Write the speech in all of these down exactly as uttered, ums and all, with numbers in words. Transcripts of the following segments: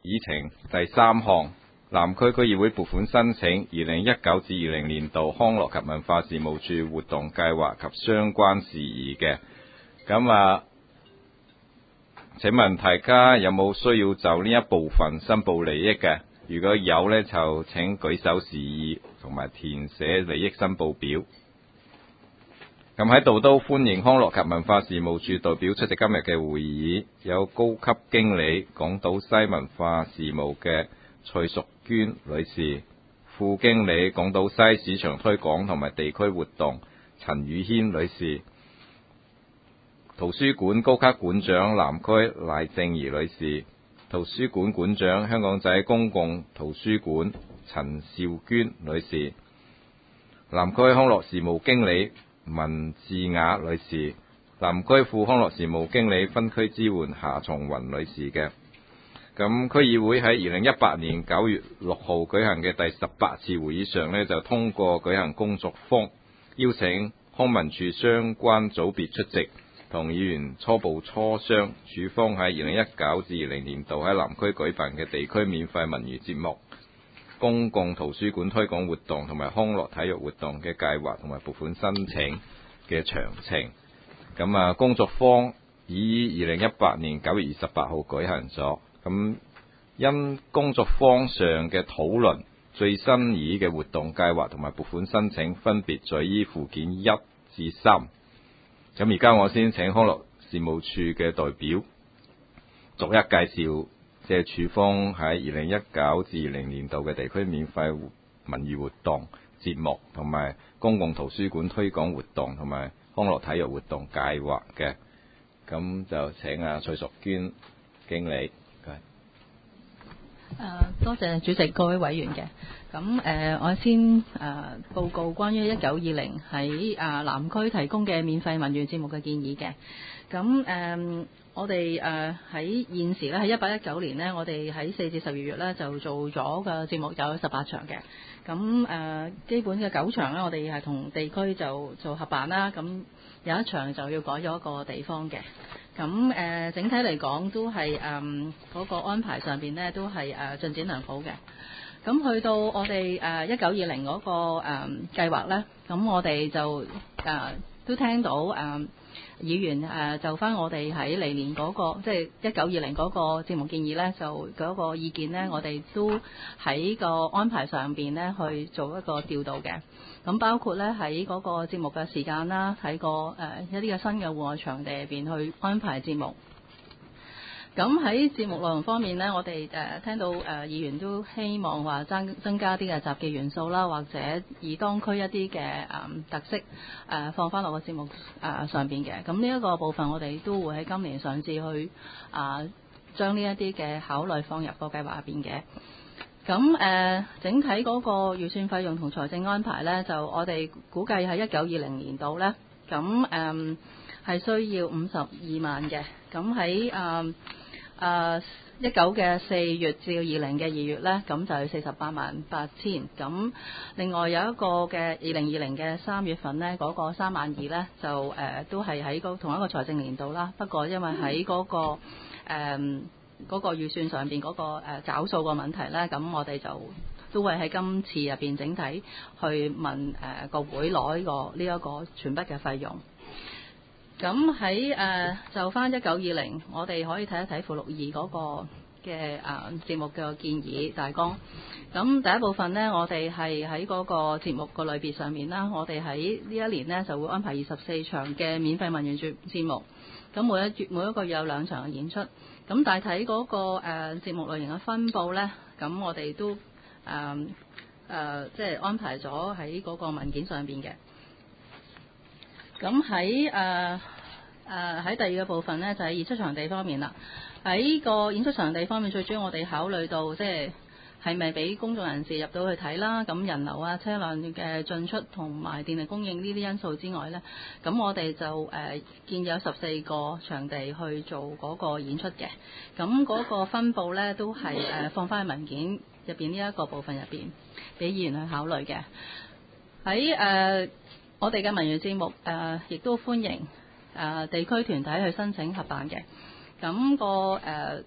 議程第三項，南區區議會撥款申請二零一九至二零年度康樂及文化事務處活動計劃及相關事宜嘅。咁啊，請問大家有冇需要就呢一部分申報利益嘅？如果有呢，就請舉手示意同埋填寫利益申報表。咁喺度都歡迎康樂及文化事務處代表出席今日嘅會議，有高級經理港島西文化事務嘅蔡淑娟女士，副經理港島西市場推廣同埋地區活動陳宇軒女士，圖書館高級館長南區賴正儀女士，圖書館館長香港仔公共圖書館陳兆娟女士，南區康樂事務經理文智雅女士，南區副康樂事務經理分區支援夏松雲女士嘅。咁區議會喺二零一八年九月六號舉行嘅第十八次會議上呢，就通過舉行工作坊，邀請康文署相關組別出席，同議員初步磋商署方喺二零一九至二零年度喺南區舉辦嘅地區免費文娛節目、公共圖書館推廣活動同埋康樂體育活動嘅計劃同埋撥款申請嘅詳情。咁啊，工作坊以二零一八年九月二十八號舉行咗。咁因工作坊上嘅討論，最新議嘅活動計劃同埋撥款申請分別載於附件一至三。咁而家我先請康樂事務處嘅代表逐一介紹，即係處方喺二零一九至二零年度嘅地區免費文娛活動節目同埋公共圖書館推廣活動同埋康樂體育活動計劃嘅。咁就請阿蔡淑娟經理。 誒、呃，多謝主席，各位委員嘅。咁誒、呃，我先誒、呃、報告關於一九二零喺誒南區提供嘅免費文娛節目嘅建議嘅。咁誒、呃，我哋誒喺現時咧喺一八一九年呢，我哋喺四至十二月咧就做咗嘅節目有十八場嘅。咁誒、呃，基本嘅九場咧，我哋係同地區就做合辦啦。咁有一場就要改咗一個地方嘅。咁誒、呃，整體嚟講都係誒嗰個安排上邊呢，都係誒、呃、進展良好嘅。咁去到我哋誒一九二零嗰個誒、呃、計劃呢，咁我哋就誒、呃、都聽到誒、呃、議員誒、呃、就翻我哋喺嚟年嗰個即係一九二零嗰個節目建議呢，就嗰個意見呢，我哋都喺個安排上邊呢去做一個調度嘅。咁包括咧喺嗰個節目嘅時間啦，喺個誒一啲嘅新嘅戶外場地入邊去安排節目。咁喺節目內容方面呢，我哋誒、呃、聽到誒、呃、議員都希望話增增加啲嘅雜技元素啦，或者以當區一啲嘅誒特色誒、呃、放翻落個節目誒、呃、上邊嘅。咁呢一個部分我哋都會喺今年上至去啊將呢一啲嘅考慮放入個計劃入邊嘅。咁誒、呃，整體嗰個預算費用同財政安排呢，就我哋估計喺一九二零年度呢，咁誒係需要五十二萬嘅。咁喺誒誒一九嘅四月至二零嘅二月呢，咁就係四十八萬八千。咁另外有一個嘅二零二零嘅三月份呢，嗰、那個三萬二呢，就誒、呃、都係喺個同一個財政年度啦。不過因為喺嗰、那個誒。呃嗰個預算上邊嗰個誒找數個問題呢，咁我哋就都會喺今次入邊整體去問誒個會攞呢個呢一個全筆嘅費用。咁喺誒就翻一九二零，我哋可以睇一睇附錄二嗰個嘅誒節目嘅建議大綱。咁第一部分呢，我哋係喺嗰個節目個類別上面啦，我哋喺呢一年呢就會安排二十四場嘅免費文娛節節目。咁每一月每一個月有兩場嘅演出。咁但係睇嗰個誒、呃、節目類型嘅分佈呢，咁我哋都誒誒、呃呃、即係安排咗喺嗰個文件上邊嘅。咁喺誒誒喺第二個部分呢，就係、是、演出場地方面啦。喺個演出場地方面，最主要我哋考慮到即係係咪俾公眾人士入到去睇啦？咁人流啊、車輛嘅進出同埋電力供應呢啲因素之外呢，咁我哋就誒、呃、建議有十四個場地去做嗰個演出嘅。咁嗰個分佈呢，都係誒、呃、放翻喺文件入邊呢一個部分入邊，俾議員去考慮嘅。喺誒、呃、我哋嘅文娛節目誒，亦、呃、都歡迎誒、呃、地區團體去申請合辦嘅。咁、那個誒。呃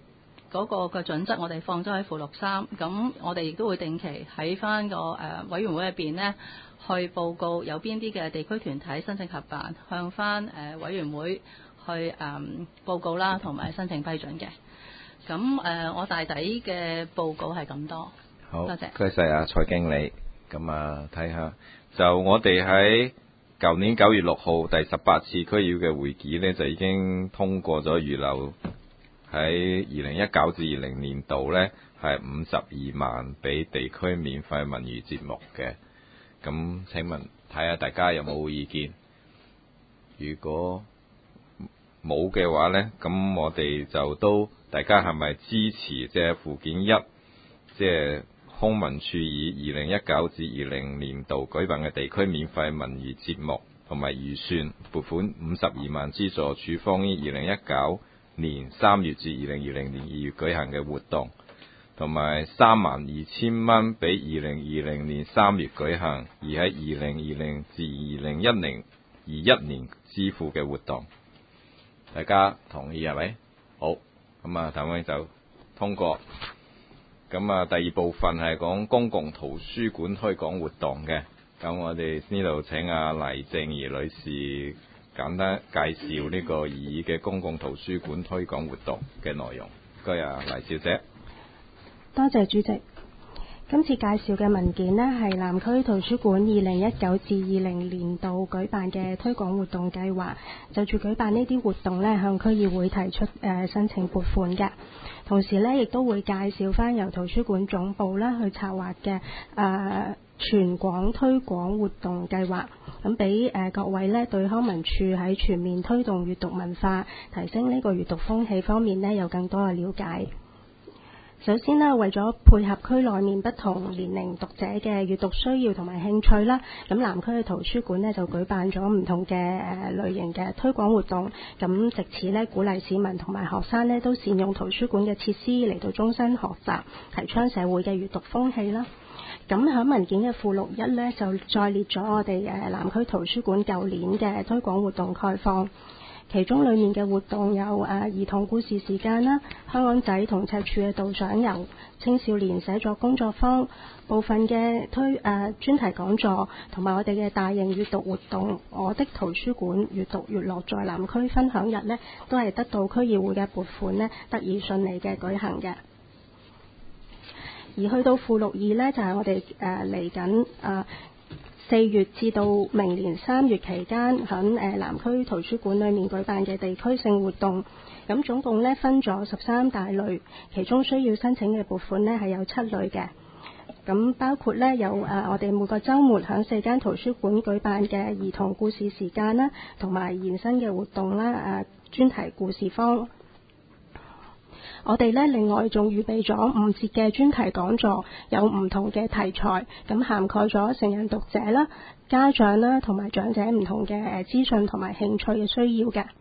嗰個嘅準則，我哋放咗喺附錄三。咁我哋亦都會定期喺翻個誒委員會入邊呢，去報告有邊啲嘅地區團體申請合辦，向翻誒委員會去誒、嗯、報告啦，同埋申請批准嘅。咁誒、呃，我大抵嘅報告係咁多。 好， 多謝。 多謝啊，蔡經理。咁啊，睇下就我哋喺舊年九月六號第十八次區議會嘅會議呢，就已經通過咗預留喺二零一九至二零年度呢，係五十二萬俾地區免費文娛節目嘅。咁請問睇下大家有冇意見？如果冇嘅話呢，咁我哋就都大家係咪支持即係附件一，即係康文署以二零一九至二零年度舉辦嘅地區免費文娛節目同埋預算撥款五十二萬資助處方於二零一九年三月至二零二零年二月舉行嘅活動，同埋三萬二千蚊俾二零二零年三月舉行，而喺二零二零至二零一零二一年支付嘅活動。大家同意係咪？好，咁啊，譚委就通過。咁啊，第二部分係講公共圖書館推廣活動嘅。咁我哋呢度請阿黎靜儀女士簡單介紹呢個擬議嘅公共圖書館推廣活動嘅內容。唔該啊，黎小姐。 多謝主席。今次介紹嘅文件呢，係南區圖書館二零一九至二零年度舉辦嘅推廣活動計劃，就住舉辦呢啲活動呢，向區議會提出誒、呃、申請撥款嘅。同時呢，亦都會介紹翻由圖書館總部啦去策劃嘅誒全港推廣活動計劃，咁俾誒各位呢對康文署喺全面推動閱讀文化、提升呢個閱讀風氣方面呢，有更多嘅了解。首先呢，為咗配合區內面不同年齡讀者嘅閱讀需要同埋興趣啦，咁南區嘅圖書館呢就舉辦咗唔同嘅誒類型嘅推廣活動，咁藉此呢鼓勵市民同埋學生呢都善用圖書館嘅設施嚟到終身學習，提倡社會嘅閱讀風氣啦。咁喺文件嘅附錄一呢，就再列咗我哋誒南區圖書館舊年嘅推廣活動概況。其中裡面嘅活動有誒、呃、兒童故事時間啦、香港仔同赤柱嘅導賞遊、青少年寫作工作坊、部分嘅推誒、呃、專題講座，同埋我哋嘅大型閱讀活動——我的圖書館閱讀閱樂在南區分享日呢，都係得到區議會嘅撥款呢，得以順利嘅舉行嘅。而去到附錄二呢，就係、是、我哋誒嚟緊誒四月至到明年三月期間，喺誒南區圖書館裏面舉辦嘅地區性活動，咁總共呢分咗十三大類，其中需要申請嘅撥款呢係有七類嘅。咁包括呢有誒、呃、我哋每個週末喺四間圖書館舉辦嘅兒童故事時間啦，同埋延伸嘅活動啦，誒、呃、專題故事坊。我哋呢另外仲預備咗五節嘅專題講座，有唔同嘅題材，咁涵蓋咗成人讀者啦、家長啦同埋長者唔同嘅誒資訊同埋興趣嘅需要嘅。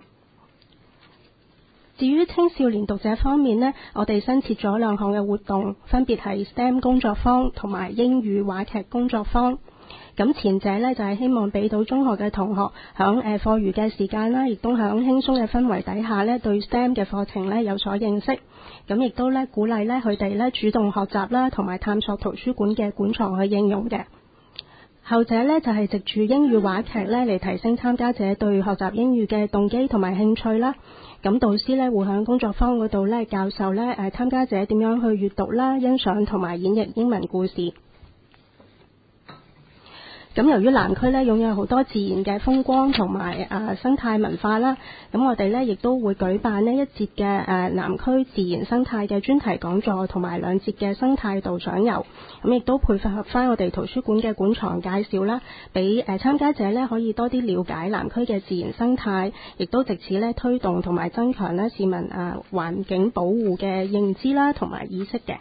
至於青少年讀者方面呢，我哋新設咗兩項嘅活動，分別係 S T E M 工作坊同埋英語話劇工作坊。咁前者呢，就係、是、希望俾到中學嘅同學響誒課餘嘅時間啦，亦都響輕鬆嘅氛圍底下呢，對 S T E M 嘅課程呢有所認識。咁亦都呢鼓勵呢佢哋呢主動學習啦，同埋探索圖書館嘅館藏去應用嘅。後者呢，就係、是、藉住英語話劇呢嚟提升參加者對學習英語嘅動機同埋興趣啦。咁導師呢會喺工作坊嗰度呢教授呢誒參加者點樣去閱讀啦、欣賞同埋演繹英文故事。咁由於南區咧擁有好多自然嘅風光同埋誒生態文化啦，咁我哋咧亦都會舉辦呢一節嘅誒、呃、南區自然生態嘅專題講座，同埋兩節嘅生態導賞遊。咁亦都配合翻我哋圖書館嘅館藏介紹啦，俾誒參加者咧可以多啲了解南區嘅自然生態，亦都藉此咧推動同埋增強咧市民誒、呃、環境保護嘅認知啦同埋意識嘅。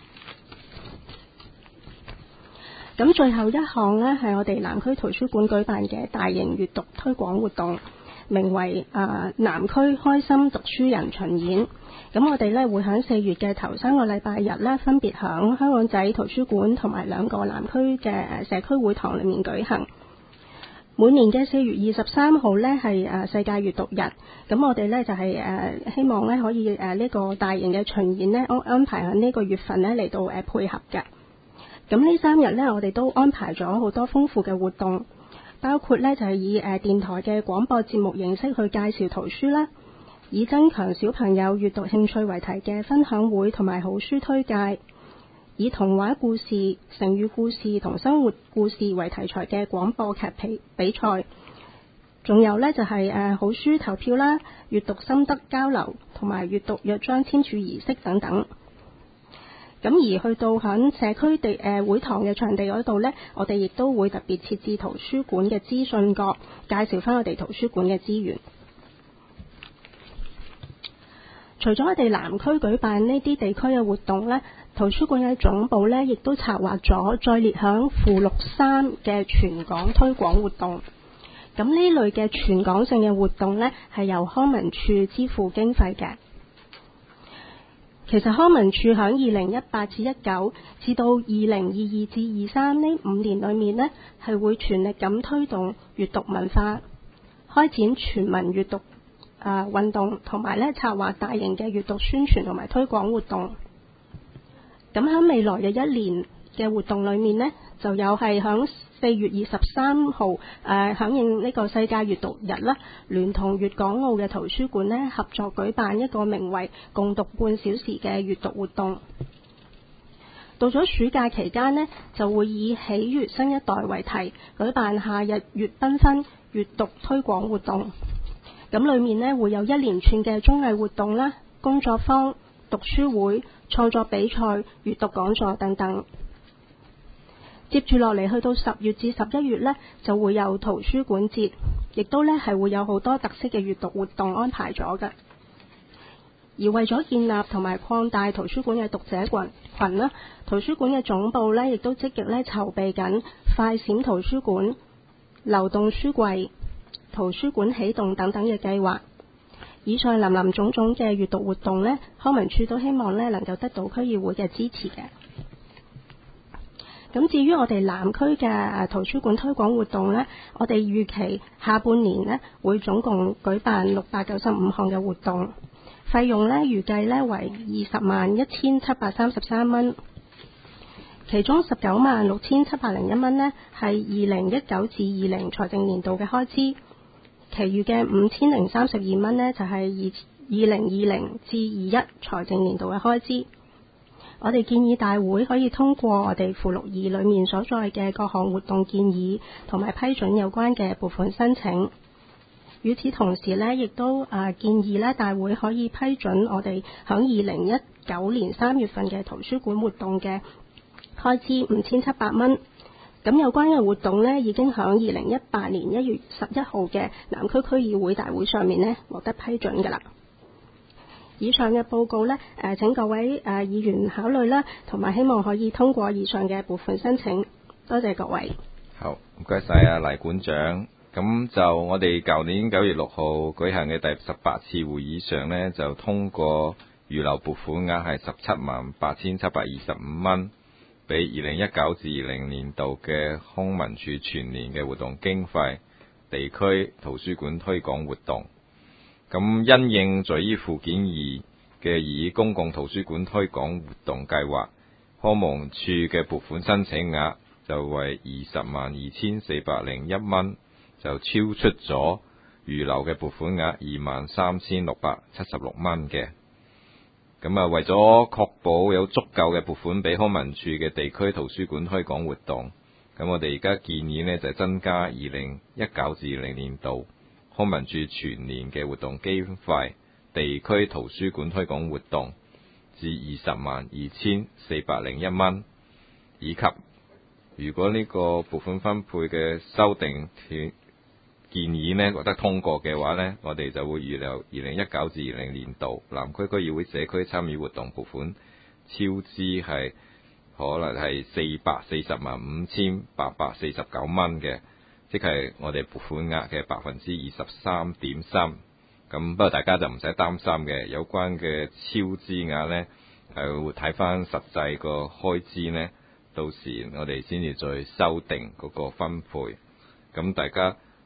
咁最後一項呢，係我哋南區圖書館舉辦嘅大型閱讀推廣活動，名為誒、呃、南區開心讀書人巡演。咁我哋呢會喺四月嘅頭三個禮拜日呢，分別喺香港仔圖書館同埋兩個南區嘅社區會堂裏面舉行。 每年嘅四月二十三號呢係誒世界閱讀日，咁我哋呢就係、是、誒、呃、希望呢可以誒呢、呃這個大型嘅巡演呢安安排喺呢個月份呢嚟到誒、呃、配合嘅。咁呢三日呢，我哋都安排咗好多豐富嘅活動，包括呢就係、是、以誒、呃、電台嘅廣播節目形式去介紹圖書啦，以增強小朋友閱讀興趣為題嘅分享會同埋好書推介，以童話故事、成語故事同生活故事為題材嘅廣播劇比比賽，仲有呢就係、是、誒好書投票啦、閱讀心得交流同埋閱讀約章簽署儀式等等。咁而去到響社區地誒、呃、會堂嘅場地嗰度呢，我哋亦都會特別設置圖書館嘅資訊角，介紹翻我哋圖書館嘅資源。除咗我哋南區舉辦呢啲地區嘅活動呢，圖書館嘅總部呢亦都策劃咗再列響附錄三嘅全港推廣活動。咁呢類嘅全港性嘅活動呢，係由康文署支付經費嘅。其實康文署響二零一八至一九至到二零二二至二三呢五年裏面呢，係會全力咁推動閱讀文化，開展全民閱讀啊運動，同埋咧策劃大型嘅閱讀宣傳同埋推廣活動。咁喺未來嘅一年嘅活動裏面呢，就有係響四月二十三號誒響應呢個世界閱讀日啦，聯同粵港澳嘅圖書館呢合作舉辦一個名為共讀半小時嘅閱讀活動。到咗暑假期間呢，就會以喜悅新一代為題舉辦夏日粵繽紛閱讀推廣活動。咁裏面呢會有一連串嘅綜藝活動啦、工作坊、讀書會、創作比賽、閱讀講座等等。接住落嚟，去到十月至十一月呢，就會有圖書館節，亦都呢係會有好多特色嘅閱讀活動安排咗嘅。而為咗建立同埋擴大圖書館嘅讀者群群啦，圖書館嘅總部呢亦都積極呢籌備緊快閃圖書館、流動書櫃、圖書館起動等等嘅計劃。以上林林總總嘅閱讀活動呢，康文署都希望呢能夠得到區議會嘅支持嘅。咁至於我哋南區嘅圖書館推廣活動呢，我哋預期下半年呢會總共舉辦六百九十五項嘅活動，費用呢預計呢為二十萬一千七百三十三蚊，其中十九萬六千七百零一蚊呢係二零一九至二零財政年度嘅開支，其餘嘅五千零三十二蚊呢就係二二零二零至二一財政年度嘅開支。我哋建議大會可以通過我哋附錄二裏面所在嘅各項活動建議，同埋批准有關嘅撥款申請。與此同時呢，亦都啊建議呢大會可以批准我哋響二零一九年三月份嘅圖書館活動嘅開支五千七百蚊。咁有關嘅活動呢，已經響二零一八年一月十一號嘅南區區議會大會上面呢獲得批准㗎啦。以上嘅報告呢，誒請各位誒議員考慮啦，同埋希望可以通過以上嘅撥款申請。多謝各位。 好，唔該晒啊黎館長。咁就我哋舊年九月六號舉行嘅第十八次會議上呢，就通過預留撥款額係十七萬八千七百二十五蚊，俾二零一九至二零年度嘅康文署全年嘅活動經費、地區圖書館推廣活動。咁因應在於附件二嘅以公共圖書館推廣活動計劃，康文署嘅撥款申請額就為二十萬二千四百零一蚊，就超出咗預留嘅撥款額二萬三千六百七十六蚊嘅。咁啊，為咗確保有足夠嘅撥款俾康文署嘅地區圖書館推廣活動，咁我哋而家建議呢，就增加二零一九至二零年度康文署全年嘅活動經費、地區圖書館推廣活動至二十萬二千四百零一蚊，以及如果呢個撥款分配嘅修訂建議呢獲得通過嘅話呢，我哋就會預留二零一九至二零年度南區區議會社區參與活動撥款超支係可能係四百四十萬五千八百四十九蚊嘅，即係我哋撥款額嘅百分之二十三點三。咁不過大家就唔使擔心嘅，有關嘅超支額呢，係會睇翻實際個開支呢，到時我哋先至再修訂嗰個分配。咁大家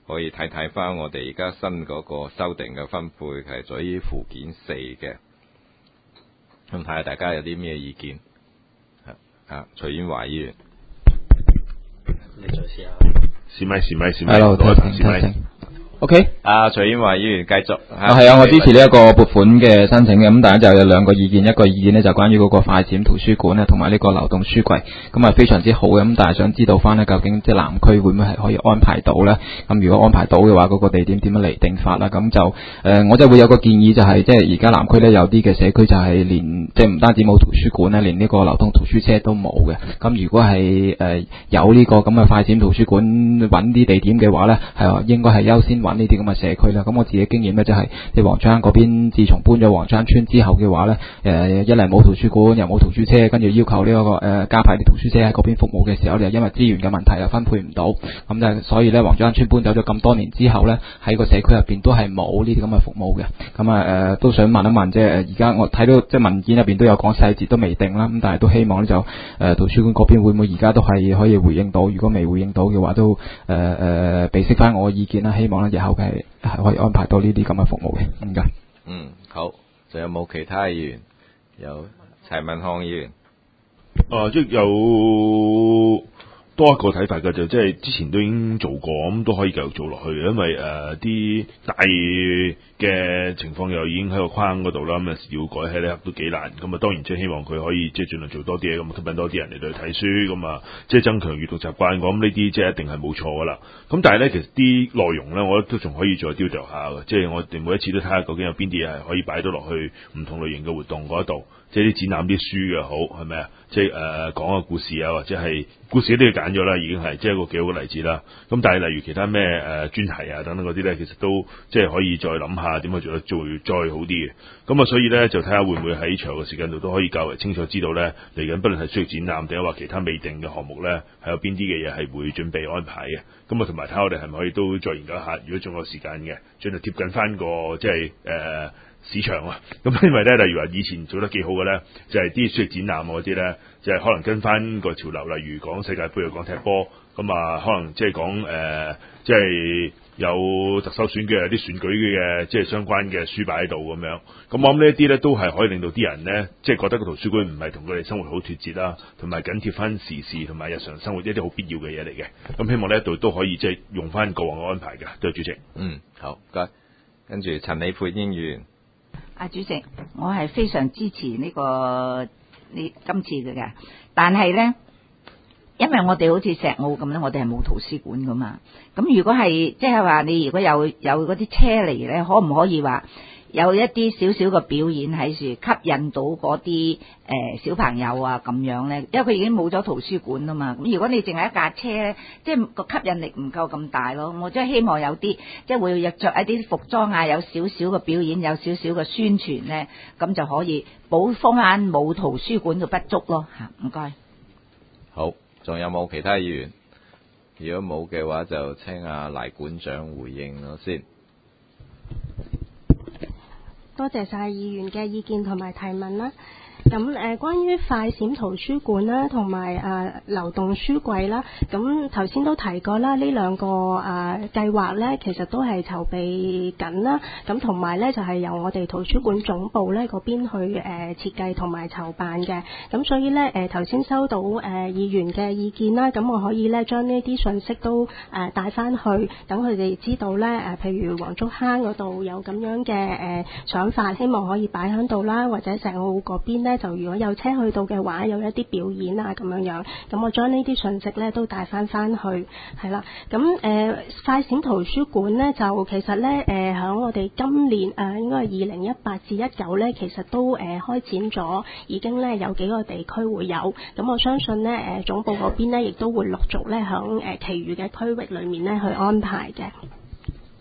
可以睇睇翻我哋而家新嗰個修訂嘅分配係在於附件四嘅，咁睇下大家有啲咩意見。啊，徐婉華議員， 你再試下。 試咪試咪試咪。 Hello，聽聽聽聽。OK， 啊，徐婉華議員繼續。 啊，係啊，我支持呢一個撥款嘅申請嘅，咁大家就有兩個意見，一個意見呢就關於嗰個快閃圖書館咧，同埋呢個流動書櫃，咁啊非常之好嘅，咁但係想知道翻呢，究竟即係南區會唔會係可以安排到呢？咁如果安排到嘅話，嗰、那個地點點樣嚟定法啦？咁就誒、呃，我就會有個建議、就是，就係即係而家南區呢，有啲嘅社區就係連即係唔單止冇圖書館呢，連呢個流動圖書車都冇嘅。咁如果係誒、呃、有呢個咁嘅快閃圖書館揾啲地點嘅話呢，係應該係優先揾呢啲咁嘅社區啦。咁我自己經驗呢，就係即係黃竹坑嗰邊，自從搬咗黃竹坑村之後嘅話呢，誒、呃、一嚟冇圖書館，又冇圖書車，跟住要求呢、這個誒、呃、加派啲圖書車喺嗰邊服務嘅時候，就因為資源嘅問題又分配唔到，咁就所以呢，黃竹坑村搬走咗咁多年之後呢，喺個社區入邊都係冇呢啲咁嘅服務嘅。咁啊誒都想問一問，即係而家我睇到即係文件入邊都有講細節都未定啦，咁但係都希望呢，就誒、呃、圖書館嗰邊會唔會而家都係可以回應到？如果未回應到嘅話，都誒誒俾釋翻我嘅意見啦。希望呢，日後係係可以安排到呢啲咁嘅服務嘅。唔該。 嗯，好，仲有冇其他議員？有陳文康議員。 啊，即係有多一個睇法嘅，就即係之前都已經做過，咁都可以繼續做落去，因為誒啲、呃、大嘅情況又已經喺個框嗰度啦，咁有時要改起咧都幾難，咁啊當然即係希望佢可以即係盡量做多啲嘢，咁吸引多啲人嚟到去睇書，咁啊即係增強閱讀習慣，咁呢啲即係一定係冇錯噶啦。咁但係咧，其實啲內容咧，我覺得都仲可以再雕琢下嘅，即係我哋每一次都睇下究竟有邊啲係可以擺到落去唔同類型嘅活動嗰度。即係啲展覽啲書嘅好係咪啊？即係誒、呃、講個故事啊，或者係故事都要揀咗啦，已經係即係一個幾好嘅例子啦。咁但係例如其他咩誒專題啊等等嗰啲咧，其實都即係可以再諗下點樣做得再再好啲嘅。咁啊，所以咧就睇下會唔會喺長嘅時間度都可以較為清楚知道咧嚟緊，不論係需要展覽定係話其他未定嘅項目咧，係有邊啲嘅嘢係會準備安排嘅。咁啊，同埋睇下我哋係咪可以都再研究一下，如果仲有時間嘅，盡量貼緊翻個即係誒。呃市場啊，咁因為咧，例如話以前做得幾好嘅咧，就係啲書籍展覽嗰啲咧，就係、是、可能跟翻個潮流，例如講世界盃又講踢波，咁啊可能即係講誒，即係有特首選舉有啲選舉嘅，即係相關嘅書擺喺度咁樣。咁我諗呢一啲咧都係可以令到啲人咧，即係覺得個圖書館唔係同佢哋生活好脫節啦，同埋緊貼翻時事同埋日常生活一啲好必要嘅嘢嚟嘅。咁希望呢一度都可以即係用翻過往嘅安排嘅。多謝主席。 嗯，好，唔該。跟住陳李佩英議員。 啊，主席，我係非常支持呢、這個呢今次嘅，但係呢，因為我哋好似石澳咁咧，我哋係冇圖書館噶嘛。咁如果係即係話你如果有有嗰啲車嚟呢，可唔可以話有一啲少少嘅表演喺處，吸引到嗰啲誒小朋友啊咁樣呢？因為佢已經冇咗圖書館啊嘛。咁如果你淨係一架車，即係個吸引力唔夠咁大咯。我真係希望有啲即係會着一啲服裝啊，有少少嘅表演，有少少嘅宣傳呢，咁就可以補翻冇圖書館嘅不足咯。嚇，唔該。 好，仲有冇其他議員？如果冇嘅話，就請阿黎館長回應咯先。 多謝晒議員嘅意見同埋提問啦。咁誒、呃，關於快閃圖書館啦，同埋誒流動書櫃啦，咁頭先都提過啦，呢兩個誒、呃、計劃咧，其實都係籌備緊啦。咁同埋咧，就係、是、由我哋圖書館總部咧嗰邊去誒、呃、設計同埋籌辦嘅。咁所以咧，誒頭先收到誒、呃、議員嘅意見啦，咁我可以咧將呢啲信息都誒帶翻去，等佢哋知道咧誒、呃，譬如黃竹坑嗰度有咁樣嘅誒、呃、想法，希望可以擺喺度啦，或者石澳嗰邊咧。就如果有車去到嘅話，有一啲表演啊咁樣樣，咁我將呢啲信息咧都帶翻翻去，係啦。咁誒、呃、快閃圖書館咧，就其實咧誒喺我哋今年誒、呃、應該係二零一八至一九咧，其實都誒、呃、開展咗，已經咧有幾個地區會有。咁我相信咧誒、呃、總部嗰邊咧，亦都會陸續咧喺誒其餘嘅區域裏面咧去安排嘅。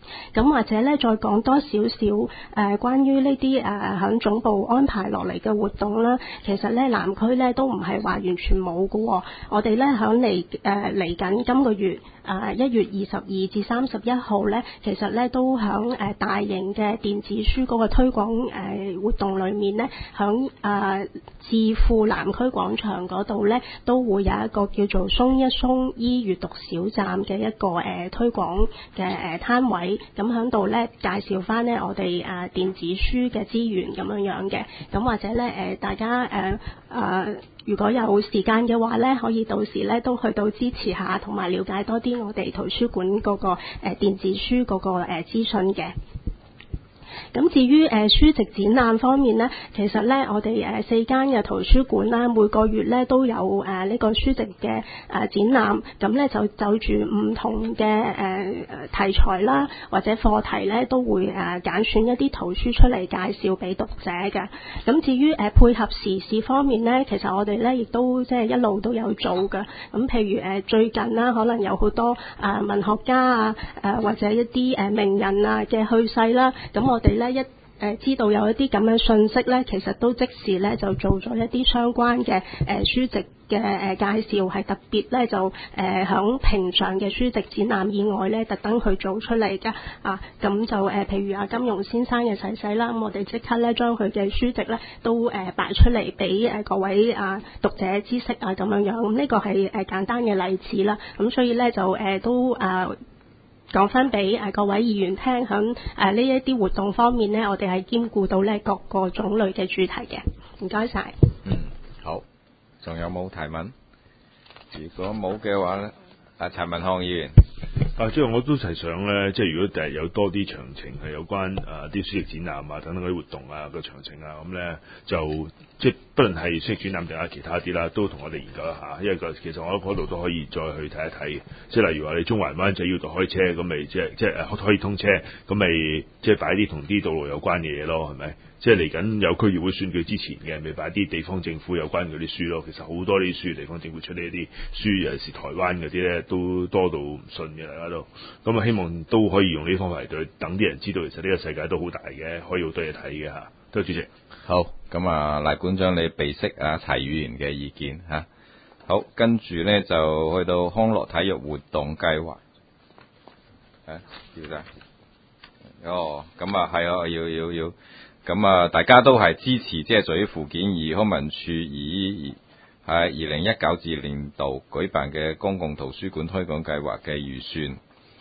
咁或者咧，再講多少少誒關於呢啲誒響總部安排落嚟嘅活動啦。其實咧，南區咧都唔係話完全冇㗎喎。我哋咧響嚟誒嚟緊今個月誒一月二十二至三十一號咧，其實咧都響誒大型嘅電子書嗰個推廣誒活動裏面咧，響誒置富南區廣場嗰度咧，都會有一個叫做鬆一鬆醫閱讀小站嘅一個誒推廣嘅誒攤位。咁喺度咧介紹翻咧我哋誒電子書嘅資源咁樣樣嘅，咁或者咧誒大家誒誒、呃呃、如果有時間嘅話咧，可以到時咧都去到支持下，同埋了解多啲我哋圖書館嗰個誒電子書嗰個誒資訊嘅。咁至於誒書籍展覽方面呢，其實咧我哋誒四間嘅圖書館啦，每個月咧都有誒呢個書籍嘅誒展覽，咁咧就就住唔同嘅誒題材啦，或者課題咧都會誒揀選一啲圖書出嚟介紹俾讀者嘅。咁至於誒配合時事方面咧，其實我哋咧亦都即係一路都有做嘅。咁譬如誒最近啦，可能有好多誒文學家啊誒或者一啲誒名人啊嘅去世啦，咁我哋咧一誒知道有一啲咁嘅信息咧，其實都即時咧就做咗一啲相關嘅誒書籍嘅誒介紹，係特別咧就誒響平常嘅書籍展覽以外咧，特登去做出嚟嘅啊。咁就誒譬如啊金庸先生嘅逝世啦，咁我哋即刻咧將佢嘅書籍咧都誒擺出嚟俾誒各位啊讀者知識啊咁樣樣。咁呢個係誒簡單嘅例子啦。咁所以咧就誒都啊。講翻俾誒各位議員聽，響誒呢一啲活動方面呢，我哋係兼顧到咧各個種類嘅主題嘅。唔該晒。 嗯，好。仲有冇提問？如果冇嘅話咧，阿陳文康議員。 啊，即係我都係想咧，即係如果第日有多啲詳情係有關啊啲書籍展覽啊等等嗰啲活動啊個詳情啊，咁咧就即係不論係書籍展覽定係其他啲啦，都同我哋研究一下。因為個其實我嗰度都可以再去睇一睇。即係例如話你中環灣仔要度開車，咁咪即係即係誒可以通車，咁咪即係擺啲同啲道路有關嘅嘢咯，係咪？即係嚟緊有區議會選舉之前嘅，咪擺啲地方政府有關嗰啲書咯。其實好多呢啲書，地方政府出呢一啲書，尤其是台灣嗰啲咧，都多到唔信嘅，大家都。咁啊，希望都可以用呢啲方法嚟對，等啲人知道其實呢個世界都好大嘅，可以好多嘢睇嘅嚇。多謝主席。 好，咁啊，賴館長你備悉啊齊議員嘅意見嚇。好，跟住咧就去到康樂體育活動計劃。啊，要晒。哦，咁啊係啊，要要要。咁啊，大家都係支持，即係屬於附件二康文署以喺二零一九至年度舉辦嘅公共圖書館推廣計劃嘅預算，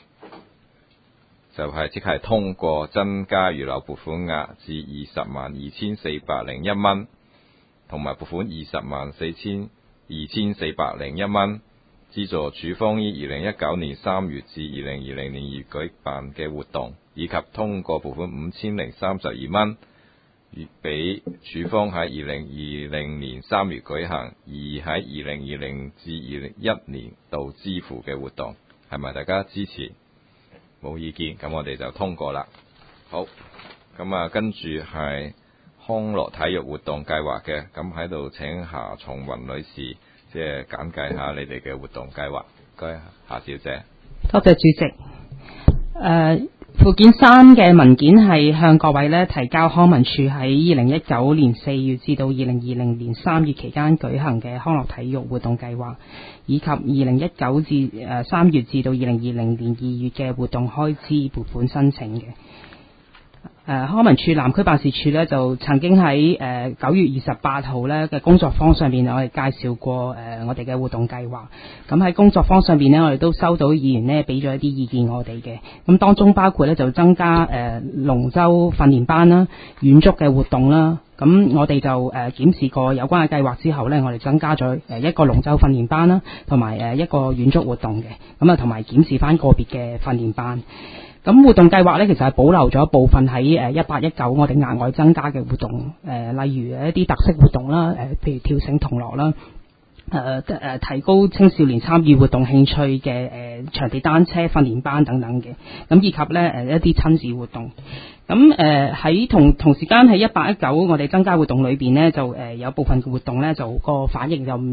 就係即係通過增加預留撥款額至二十萬二千四百零一蚊，同埋撥款二十萬四千二千四百零一蚊，資助署方於二零一九年三月至二零二零年二月舉辦嘅活動，以及通過撥款五千零三十二蚊，俾署方喺二零二零年三月舉行，而喺二零二零至二零一年度支付嘅活動，係咪大家支持？冇意見，咁我哋就通過啦。好，咁啊，跟住係康樂體育活動計劃嘅，咁喺度請夏松雲女士即係簡介下你哋嘅活動計劃。唔該，夏小姐。 多謝主席。誒、呃。附件三嘅文件係向各位咧提交康文署喺二零一九年四月至到二零二零年三月期間舉行嘅康樂體育活動計劃，以及二零一九至誒三月至到二零二零年二月嘅活動開支撥款申請嘅。誒康文署南區辦事處咧就曾經喺誒九月二十八號咧嘅工作坊上邊，我哋介紹過誒、呃、我哋嘅活動計劃。咁喺工作坊上邊咧，我哋都收到議員咧俾咗一啲意見我哋嘅。咁當中包括咧就增加誒、呃、龍舟訓練班啦、遠足嘅活動啦。咁我哋就誒、呃、檢視過有關嘅計劃之後咧，我哋增加咗誒一個龍舟訓練班啦，同埋誒一個遠足活動嘅。咁啊，同埋檢視翻個別嘅訓練班。咁活動計劃咧，其實係保留咗一部分喺誒一八一九我哋額外增加嘅活動，誒、呃、例如一啲特色活動啦，誒、呃、譬如跳繩同樂啦，誒、呃、誒、呃、提高青少年參與活動興趣嘅誒、呃、場地單車訓練班等等嘅，咁以及咧誒、呃、一啲親子活動。咁誒喺同同時間喺一八一九我哋增加活動裏邊咧，就誒、呃、有部分嘅活動咧就個反應就唔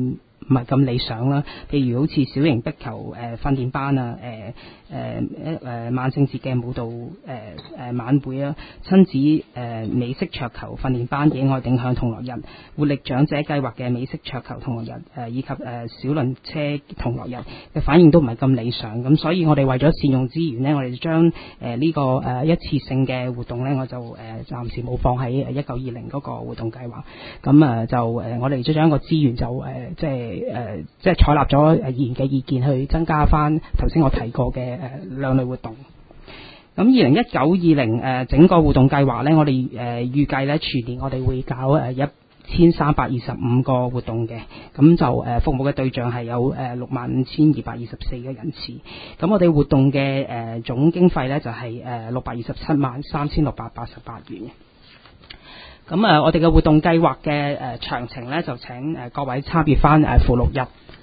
唔係咁理想啦。譬如好似小型壁球誒訓練班啊，誒誒誒萬聖節嘅舞蹈誒誒、呃、晚會啊，親子誒、呃、美式桌球訓練班、野外定向同樂日、活力長者計劃嘅美式桌球同樂日誒、呃、以及誒、呃、小輪車同樂日嘅反應都唔係咁理想。咁所以我哋為咗善用資源呢，我哋就將誒呢、呃這個誒、呃、一次性嘅活動呢，我就誒、呃、暫時冇放喺一九二零嗰個活動計劃。咁啊、呃、就誒、呃、我哋將一個資源就誒、呃、即係誒、呃、即係採納咗誒議員嘅意見，去增加翻頭先我提過嘅誒兩類活動。咁二零一九二零誒整個活動計劃呢，我哋誒、呃、預計呢全年我哋會搞誒一千三百二十五個活動嘅，咁就誒、呃、服務嘅對象係有誒六萬五千二百二十四個人次。咁我哋活動嘅誒、呃、總經費呢，就係誒六百二十七萬三千六百八十八元。咁啊、呃，我哋嘅活動計劃嘅誒詳情呢，就請誒各位參閱翻誒附錄一。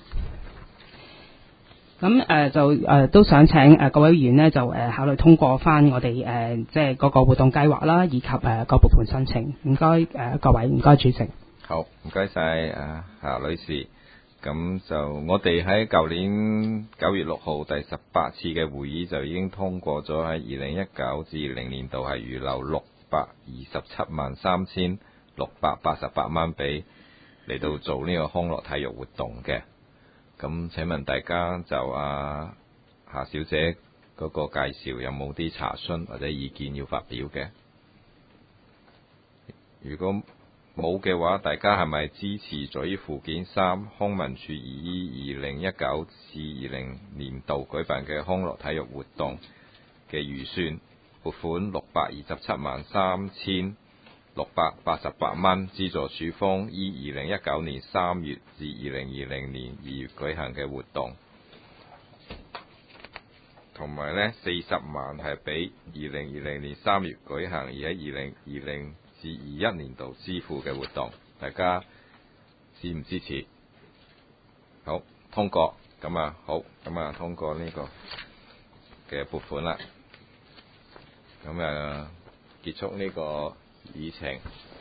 咁誒、呃、就誒、呃、都想請誒、呃、各位議員呢，就誒、呃、考慮通過翻我哋誒、呃、即係嗰個活動計劃啦，以及誒、呃、個撥款申請。唔該誒各位，唔該主席。 好，唔該晒啊夏女士。咁就我哋喺舊年九月六號第十八次嘅會議就已經通過咗喺二零一九至二零年度係預留六百二十七萬三千六百八十八蚊俾嚟到做呢個康樂體育活動嘅。咁請問大家就啊夏小姐嗰個介紹有冇啲查詢或者意見要發表嘅？如果冇嘅話，大家係咪支持咗於附件三康文署以二零一九至二零年度舉辦嘅康樂體育活動嘅預算撥款六百二十七萬三千六百八十八蚊，資助署方於二零一九年三月至二零二零年二月舉行嘅活動，同埋呢四十萬係俾二零二零年三月舉行而喺二零二零至二一年度支付嘅活動，大家支唔支持？好，通過。咁啊，好，咁啊，通過呢個嘅撥款啦。咁啊，結束呢個議程。